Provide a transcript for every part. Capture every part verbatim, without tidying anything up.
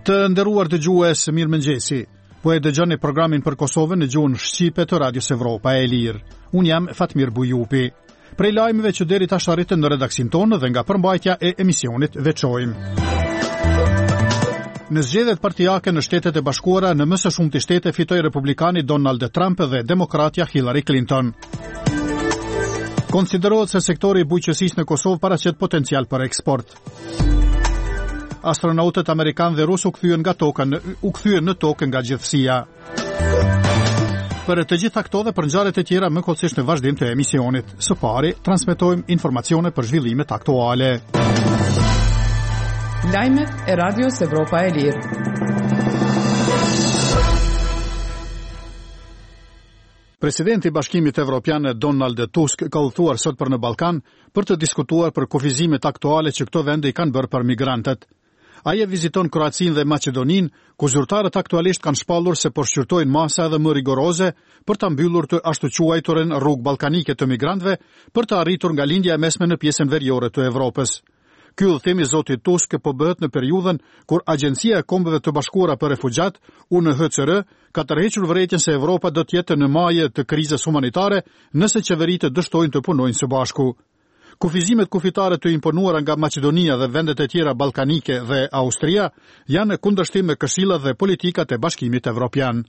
Të nderuar dëgjues, mirëmëngjesi. Po e dëgjoni programin për Kosovën në gjuhën shqipe të Radios Evropa e Lirë. Unë jam Fatmir Bujupi. Prej lajmeve që deri tash arritën në redaksin tonë dhe nga përmbajtja e emisionit veçojmë. Në zgjedhjet partijake në Shtetet e Bashkuara, në më së shumti shtete fitoi republikani Donald Trump dhe demokratja Hillary Clinton. Konsiderohet se sektori i bujqësisë në Kosovë paraqet potencial për eksport. Astronautët amerikanë dhe rusë u kthyen nga toka, u kthyen në tokë nga gjithësia. Për të gjitha këto dhe për ngjarjet e tjera më kollësisht në vazhdim të emisionit. Së pari, transmetojmë informacione për zhvillimet aktuale. Lajmet e Radios Evropa e Lirë. Presidenti i Bashkimit Evropian Donald Tusk ka udhëtuar sot për në Ballkan për të diskutuar për kufizimet aktuale që këto vende i kanë bërë për migrantët. Ai e viziton Kroacinë dhe Maqedoninë, ku zyrtarët aktualisht kanë shpallur se po shqyrtojnë masa edhe më rigoroze për ta mbyllur të ashtu quajturën rrugë ballkanike të migrantëve për të arritur ngalindja e mesme në pjesën veriore të Evropës. Ky udhëtim i zotit Tusk po bëhet në periudhën kur Agjencia e Kombeve të Bashkuara për Refugjat, U N H C R, ka tërhequr vërejtjen se Evropa do të jetë në majë të krizës humanitare nëse qeveritë dështojnë të punojnë së bashku. Kufizimet kufitare të imponuara nga Maqedonia dhe vendet e tjera ballkanike dhe Austria janë në kundërshtim me këshillat dhe politikat e Bashkimit Evropian.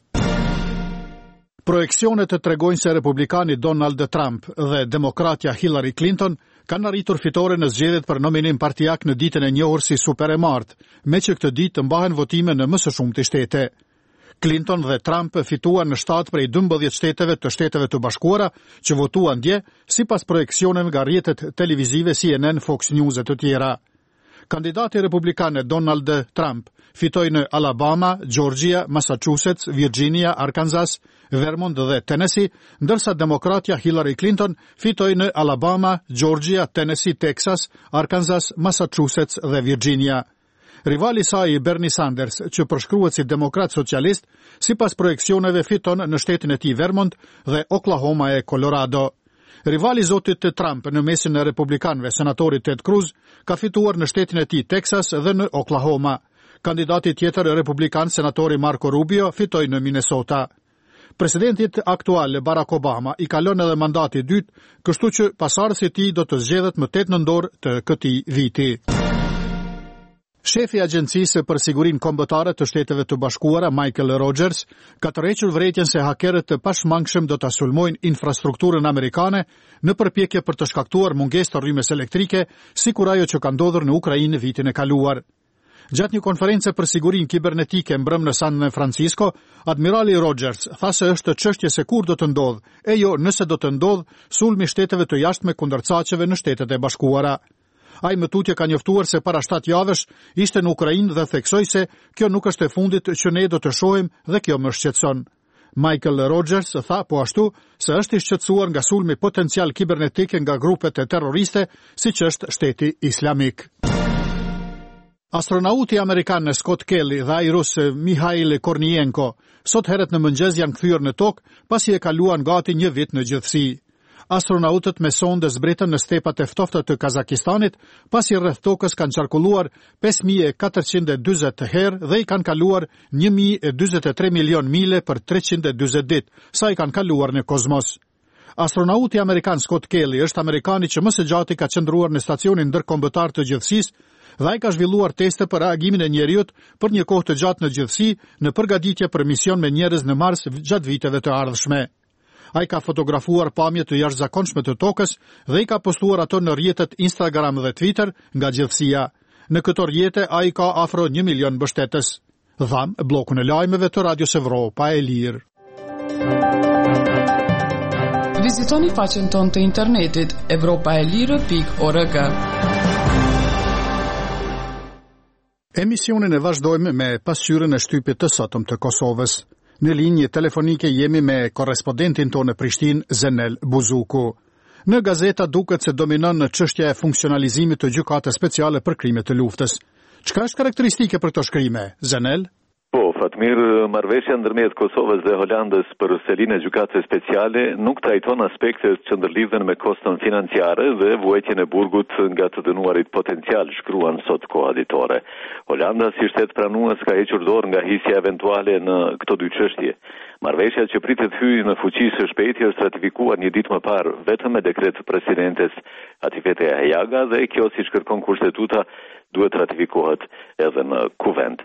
Projeksionet të tregojnë se republikani Donald Trump dhe demokratja Hillary Clinton kanë arritur fitore në zgjedhjet për nominim partijak në ditën e njohur si super e martë, me që këtë ditë të mbahen votime në më së shumti shtete. Clinton dhe Trump fituan në shtatë prej dymbëdhjetë shteteve të Shteteve të Bashkuara që votuan dje, sipas projeksioneve nga rrjetet televizive C N N, Fox News e të tjera. Kandidati republikan Donald Trump fitoi në Alabama, Georgia, Massachusetts, Virginia, Arkansas, Vermont dhe Tennessee, ndërsa demokratja Hillary Clinton fitoi në Alabama, Georgia, Tennessee, Texas, Arkansas, Massachusetts dhe Virginia. Rivali saj Bernie Sanders, që përshkruhet si demokrat socialist, sipas projeksioneve fiton në shtetin e tij Vermont dhe Oklahoma e Colorado. Rivali zotit të Trump në mesin e republikanëve, senatori Ted Cruz, ka fituar në shtetin e tij Texas dhe në Oklahoma. Kandidati tjetër republikan, senatori Marco Rubio, fitoi në Minnesota. Presidentit aktual Barack Obama i kalon edhe mandati i dytë, kështu që pasardhësi i tij do të zgjedhet më tetë nëntor të këtij viti. Shefi i Agjencisë për Sigurinë Kombëtare të Shteteve të Bashkuara, Michael Rogers, ka tërhequr vërejtjen se hakerët të pashmangshëm do ta sulmojnë infrastrukturën amerikane në përpjekje për të shkaktuar mungesë të rrymës elektrike, sikur ajo që ka ndodhur në Ukrainë vitin e kaluar. Gjatë një konference për sigurinë kibernetike mbrëm në San Francisco, admirali Rogers tha se është çështje se kur do të ndodhë, e jo nëse do të ndodhë sulmi shteteve të jashtme kundër caqeve në Shtetet e Bashkuara. Ai më tutje ka njoftuar se para shtatë javësh ishte në Ukrainë dhe theksoi se kjo nuk është e fundit që ne do të shohim dhe kjo më shqetëson. Michael Rogers tha po ashtu se është i shqetësuar nga sulmi potencial kibernetik nga grupet e terroriste, siç është Shteti Islamik. Astronauti amerikan Scott Kelly dhe ai rus Mikhail Kornienko sot herët në mëngjes janë kthyer në tokë pasi e kaluan gati një vit në gjithësi. Astronautët me sonde zbritën në stepat e ftofta të Kazakistanit, pasi rreth tokës kanë qarkulluar pesë mijë e katërqind e dyzet herë dhe i kanë kaluar një mijë e dyzet e tre milion mile për treqind e dyzet ditë, sa i kanë kaluar në kozmos. Astronauti amerikan Scott Kelly është amerikani që më së gjati ka qëndruar në stacionin ndërkombëtar të gjithësisë dhe ai ka zhvilluar teste për reagimin e njeriut për një kohë të gjatë në gjithësi në përgatitje për mision me njerëz në Mars gjatë viteve të ardhshme. Ai ka fotografuar pamje të jashtëzakonshme të tokës dhe i ka postuar ato në rrjetet Instagram dhe Twitter nga gjithësia. Në këto rrjete ai ka afro një milion mbështetës. Dham bllokun e lajmeve të Radios Evropa e Lirë. Vizitoni faqen tonë të internetit evropa e lirë pikë org. Emisionin e vazhdojmë me pasqyrën e shtypit të sotëm të Kosovës. Në linjë telefonike jemi me korrespondentin tonë në Prishtinë, Zenel Buzuku. Në gazeta duket se dominon në çështja e funksionalizimit të gjykatës speciale për krime të luftës. Çka është karakteristike për këto shkrime, Zenel? Po, Fatmir, marrëveshja ndërmjet Kosovës dhe Holandës për selin e gjykatës speciale nuk trajton aspektet që ndërlidhen me koston financiare dhe vuajtjen e burgut nga të dënuarit potencial, shkruan sot koaditore. Holanda si shtet pranues ka hequr dorë nga hisja eventuale në këto dy çështje. Marrëveshja që pritet hyjë në fuqi së shpejti është ratifikuar një ditë më parë vetëm me dekret të presidentes Atifete Hajaga dhe kjo, siç kërkon kushtetuta, duhet ratifikohet edhe në kuvent.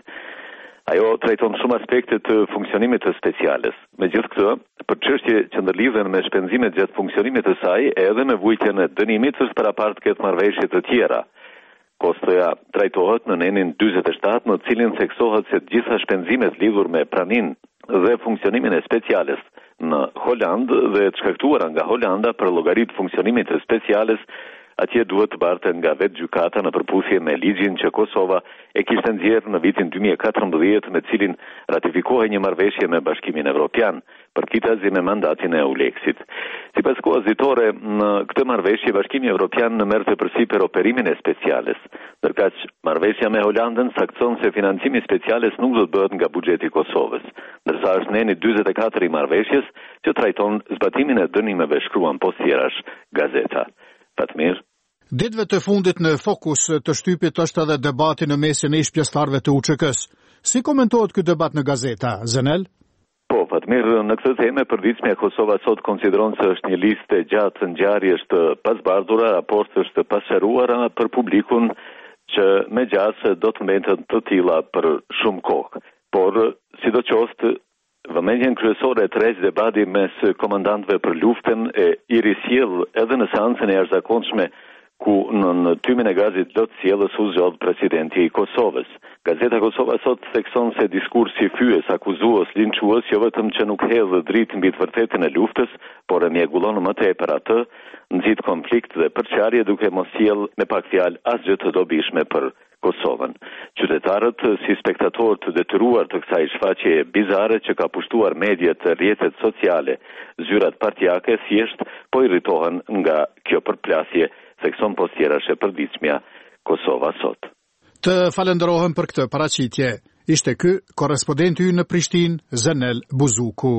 Ajo trajton shumë aspekte të funksionimit të speciales. Megjithë këtë, për çështje që ndërlidhen me shpenzimet gjatë funksionimit të saj, edhe me vujtjen e dënimit është parapart këtë marrëveshje të tjera. Kostoja trajtohet në nenin dyzet e shtatë, në cilin theksohet se të gjitha shpenzimet lidhur me praninë dhe funksionimin e speciales në Holandë dhe të shkaktuara nga Holanda për llogarit funksionimit të speciales, atje duhet të barten nga vetë gjykata në përputhje me ligjin që Kosova e kishte nxjerrë në vitin dy mijë e katërmbëdhjetë, me cilin ratifikohej një marrëveshje me Bashkimin Evropian, përkitazi me mandatin e Euleksit. Sipas koazitore, në këtë marrëveshje Bashkimi Evropian merrte përsipër operimin e speciales, ndërkaq marrëveshja me Holandën saktëson se financimi speciales nuk do të bëhet nga buxheti i Kosovës, ndërsa është neni dyzet e katër i marrëveshjes që trajton zbatimin e dënimeve, shkruan poshtjerash gazeta. Fatmir. Ditëve të fundit në fokus të shtypit është edhe debati në mesin e ish pjesëtarëve të U Ç K-s. Si komentohet ky debat në gazeta, Zenel? Po, Fatmir, në këtë temë e përditshme Kosova sot konsideron se është një listë e gjatë ngjarjesh të pasbardhura, raportesh të pasqaruara për publikun që me gjas do të mbeten të tilla për shumë kohë. Por, sidoqoftë, vëmendjen kryesore e tërheq debati mes komandantëve për luftën e i risjell edhe në seancën e jashtëzakonshme ku në, në tymin e gazit do të sjellës u zgjodh presidenti i Kosovës. Gazeta Kosova sot thekson se diskursi fyes, akuzues, linçues jo vetëm që nuk hedh dritë mbi të vërtetën e luftës, por e mjegullon më tepër atë, nxit konflikt dhe përçarje duke mos sjell me pak fjalë asgjë të dobishme për Kosovën. Qytetarët si spektatorë të detyruar të kësaj shfaqje bizare që ka pushtuar mediat, rrjetet sociale, zyrat partijake thjesht po irritohen nga kjo përplasje, thekson poshtjerash e përditshmja Kosova sot. Të falenderohem për këtë paraqitje. Ishte ky korrespondenti ynë në Prishtinë, Zenel Buzuku.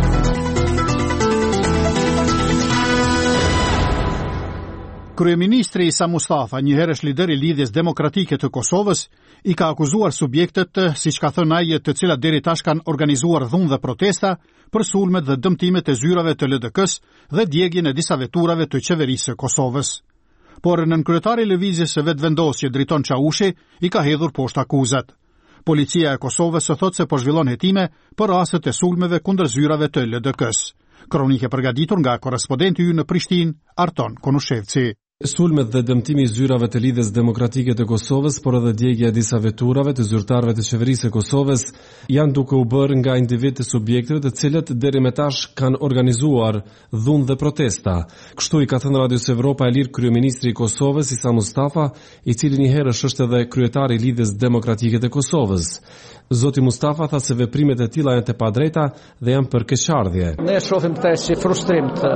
Kryeministri Isa Mustafa, njëherësh lider i Lidhjes Demokratike të Kosovës, i ka akuzuar subjektet, siç ka thënë ai, të cilat deri tash kanë organizuar dhunë dhe protesta për sulmet dhe dëmtimet e zyrave të L D K-s dhe djegjen e disa veturave të qeverisë së Kosovës. Por nënkryetari i lëvizjes së vetvendosje Driton Çaushi i ka hedhur poshtë akuzat. Policia e Kosovës së thotë se po zhvillon hetime për rastet e sulmeve kundër zyrave të L D K-s. Kronike përgatitur nga korrespondenti ynë në Prishtinë, Arton Konushevci. Sulmet dhe dëmtimi i zyrave të Lidhjes Demokratike të Kosovës, por edhe djegja e disa veturave të zyrtarëve të qeverisë së Kosovës janë duke u bërë nga individ të subjekteve të cilët deri më tash kanë organizuar dhunë dhe protesta. Kështu i ka thënë Radios Evropa e Lirë kryeministri i Kosovës Isa Mustafa, i cili një herë është edhe kryetari i Lidhjes Demokratike të Kosovës. Zoti Mustafa tha se veprimet e tilla janë të padrejta dhe janë për keqardhje. Ne shohim këtë si frustrim të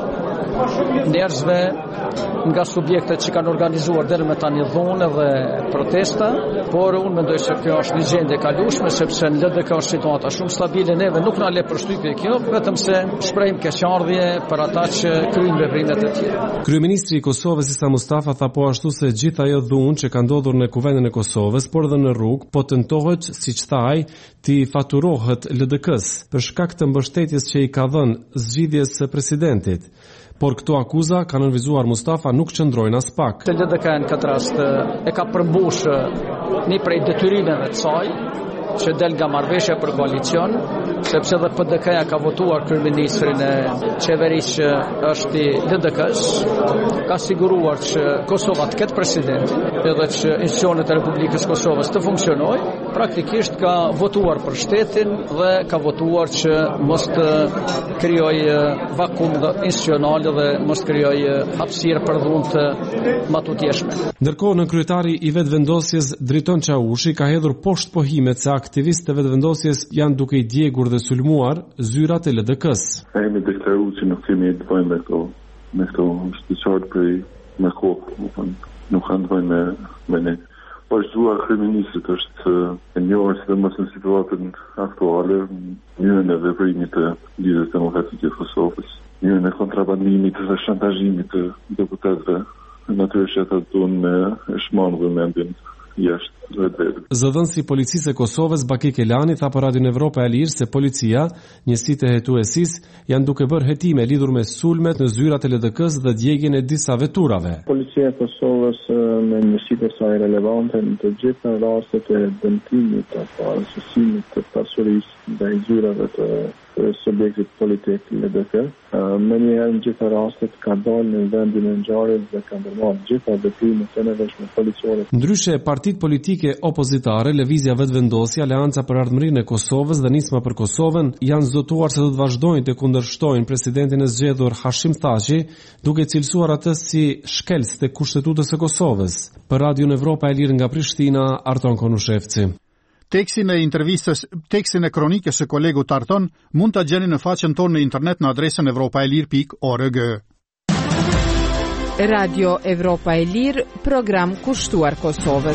njerëzve nga subjektet që kanë organizuar deri më tani dhunë dhe protesta, por unë mendoj se kjo është një gjendje e kalueshme, sepse në L D K është situata shumë stabile, neve nuk na le përshtypje kjo, vetëm se shprehim keqardhje për ata që kryejnë veprimet e tjera. Kryeministri i Kosovës Isa Mustafa tha po ashtu se gjithë ajo dhunë që ka ndodhur në kuvendin e Kosovës, por edhe në rrugë, po tentohet, siç tha ai, ti faturohet L D K-s për shkak të mbështetjes që i ka dhënë zgjidhjes së presidentit. Por këto akuza, ka nënvizuar Mustafa, nuk qëndrojnë as pak. L D K në këtë rast e ka përmbush një prej detyrimeve të saj, që del nga marrëveshja për koalicion, sepse dhe P D K-ja ka votuar kryeministrin e qeverisë që është i L D K-s, ka siguruar që Kosova të ketë president, edhe që institucionet e Republikës Kosovës të funksionojë, praktikisht ka votuar për shtetin dhe ka votuar që mos të krijojë vakum institucional dhe mos të krijojë hapësirë për dhunë të matutjeshme. Ndërkohë, në kryetari i vetvendosjes Driton Çaushi ka hedhur poshtë pohimet se aktivistë të vetvendosjes janë duke i djegur dhe sulmuar zyrat e L D K-s. Kemi deklaruar që nuk kemi të bëjmë me këto, me këto shtyçorë për me kohë, nuk kanë të bëjmë me, me ne. Vazhduar kriministët është e njohur sidomos në situatën aktuale, mënyrën e veprimit të Lidhjes Demokratike të Kosovës, mënyrën e kontrabandimit dhe shantazhimit të deputetëve, natyrisht ata duan me shmangë vëmendjen jashtë vetë. Zëdhënësi i Policisë së Kosovës Baki Kelani tha për Radion Evropa e Lirë se policia, njësitë e hetuesis, janë duke bërë hetime lidhur me sulmet në zyrat e L D K-s dhe djegjen e disa veturave. Policia e Kosovës me njësitë e saj relevante në të gjitha rastet e dëmtimit apo arsysimit të pasurisë ndaj zyrave të subjektit politik L D K. Më njëherë në gjitha rastet ka dalë në vendin e ngjarjes dhe ka ndërmarrë gjitha veprimet e nevojshme policore. Ndryshe, partitë politike opozitare, Lëvizja Vetëvendosja, Aleanca për Ardhmërinë e Kosovës dhe Nisma për Kosovën janë zotuar se do të vazhdojnë të kundërshtojnë presidentin e zgjedhur Hashim Thaçi, duke cilësuar atë si shkelës të Kushtetutës së Kosovës. Për Radion Evropa e Lirë nga Prishtina, Arton Konushevci. Tekstin e intervistës, tekstin e kronikës së kolegut Arton mund ta gjeni në faqen tonë në internet në adresën evropaelir pikë org. Radio Evropa e Lirë, program kushtuar Kosovës.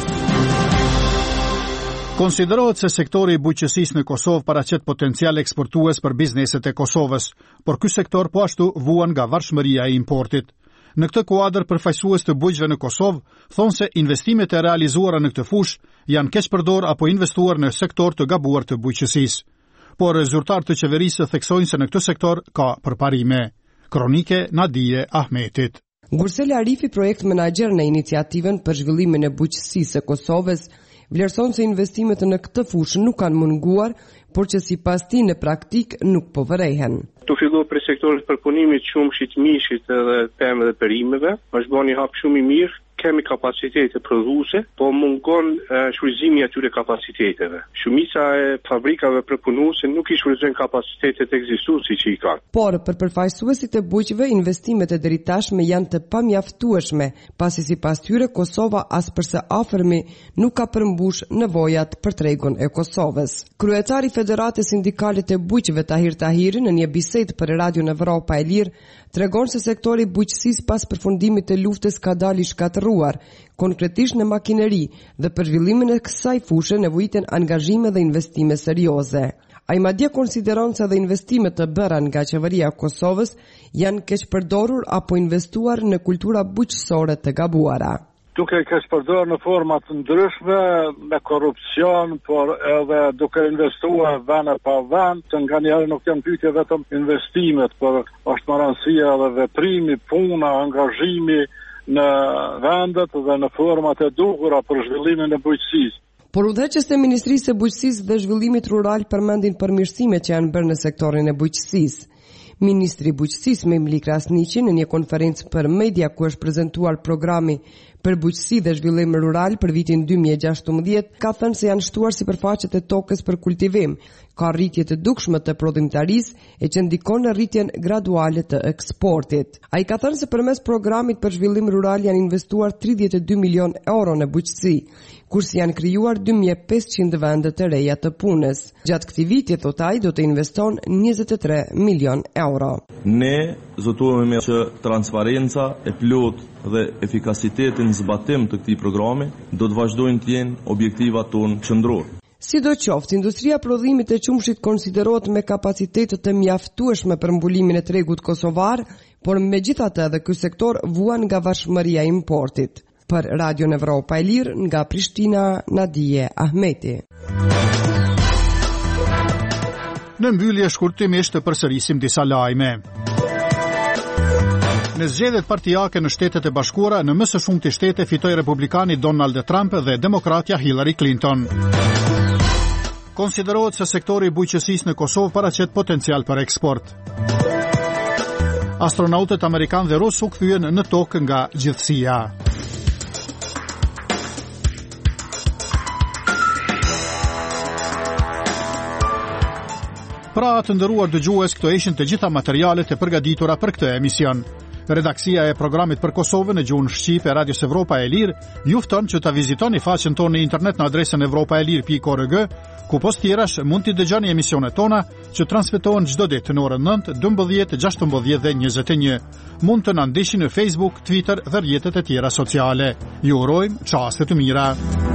Konsiderohet se sektori i bujqësisë në Kosovë paraqet potencial eksportues për bizneset e Kosovës, por ky sektor po ashtu vuan nga varfshmëria e importit. Në këtë kuadër, përfaqësues të bujqëve në Kosovë thonë se investimet e realizuara në këtë fushë janë keq përdor apo investuar në sektor të gabuar të bujqësisë. Por zyrtarët të qeverisë theksojnë se në këtë sektor ka përparime. Kronike Nadije Ahmetit. Gursel Arifi, projekt menaxher në iniciativën për zhvillimin e bujqësisë së Kosovës, vlerëson se investimet në këtë fushë nuk kanë munguar, por që sipas tij në praktik nuk po vërehen. Tu fillu për sektorit përpunimit qumshit, mishit edhe pemëve dhe perimeve, është bërë një hap shumë i mirë, kemi kapacitete prodhuese, po mungon uh, shfrytëzimi i atyre kapaciteteve. Shumica e fabrikave përpunuese nuk i shfrytëzojnë kapacitetet ekzistuese që i kanë. Por për përfaqësuesit e bujqëve, investimet e deri tashme janë të pamjaftueshme, pasi sipas tyre Kosova as përse afërmi nuk ka përmbush nevojat për tregun e Kosovës. Kryetari i Federatës Sindikale të Bujqëve Tahir Tahiri në një bisedë për Radion Evropa e Lirë tregon se sektori i bujqësisë pas përfundimit të luftës ka dalë i shkatërruar, konkretisht në makineri, dhe për zhvillimin e kësaj fushë nevojiten angazhime dhe investime serioze. Ai madje konsideron se dhe investimet të bëra nga qeveria e Kosovës janë keq përdorur apo investuar në kultura bujqësore të gabuara. Duke keq përdorur në forma të ndryshme, me korrupsion, por edhe duke investuar vend pa vend, që nganjëherë nuk janë pyetje vetëm investimet, por është marrësia edhe veprimi, puna, angazhimi në vendet dhe në format e dukura për zhvillimin e bujqësisë. Por udhëheqës të Ministrisë së Bujqësisë dhe Zhvillimit Rural përmendin përmirësimet që janë bërë në sektorin e bujqësisë. Ministri i Bujqësisë Memli Krasniqi në një konferencë për media ku është prezantuar programi për bujqësi dhe zhvillim rural për vitin dy mijë e gjashtëmbëdhjetë, ka thënë se janë shtuar sipërfaqet e tokës për kultivim, ka rritje të dukshme të prodhimtarisë e që ndikon në rritjen graduale të eksportit. Ai ka thënë se përmes programit për zhvillim rural janë investuar tridhjetë e dy milion euro në bujqësi, kurse janë krijuar dy mijë e pesëqind vende të reja të punës. Gjatë këtij viti, thot ai, do të investon njëzet e tre milion euro. Ne zotuemi që transparenca e plot dhe efikasiteti në zbatim të këtij programi do të vazhdojnë të jenë objektivat tonë qendror. Sidoqoftë, industria prodhimit të qumshit konsiderohet me kapacitete të mjaftueshme për mbulimin e tregut kosovar, por megjithatë edhe ky sektor vuan nga varfshmëria e importit. Për Radion Evropa e Lirë nga Prishtina, Nadije Ahmeti. Në mbyllje shkurtimisht të përsërisim disa lajme. Në zgjedhjet partijake në Shtetet e Bashkuara, në më së shumti shtete fitoi republikani Donald Trump dhe demokratja Hillary Clinton. Konsiderohet se sektori i bujqësisë në Kosovë paraqet potencial për eksport. Astronautët amerikanë dhe rusë u kthyen në tokë nga gjithësia. Pra të nderuar dëgjues, këto ishin të gjitha materialet e përgatitura për këtë emision. Redaksia e programit për Kosovën në gjuhën shqipe e Radios Evropa e Lirë ju fton që ta vizitoni faqen tonë në internet në adresën evropaelir pikë org, ku postirash mund t'i dëgjoni emisionet tona që transmetohen çdo ditë në orën nëntë, dymbëdhjetë, gjashtëmbëdhjetë dhe njëzet e një. Mund të na ndiqni në Facebook, Twitter dhe rrjetet e tjera sociale. Ju urojmë çaste të mira.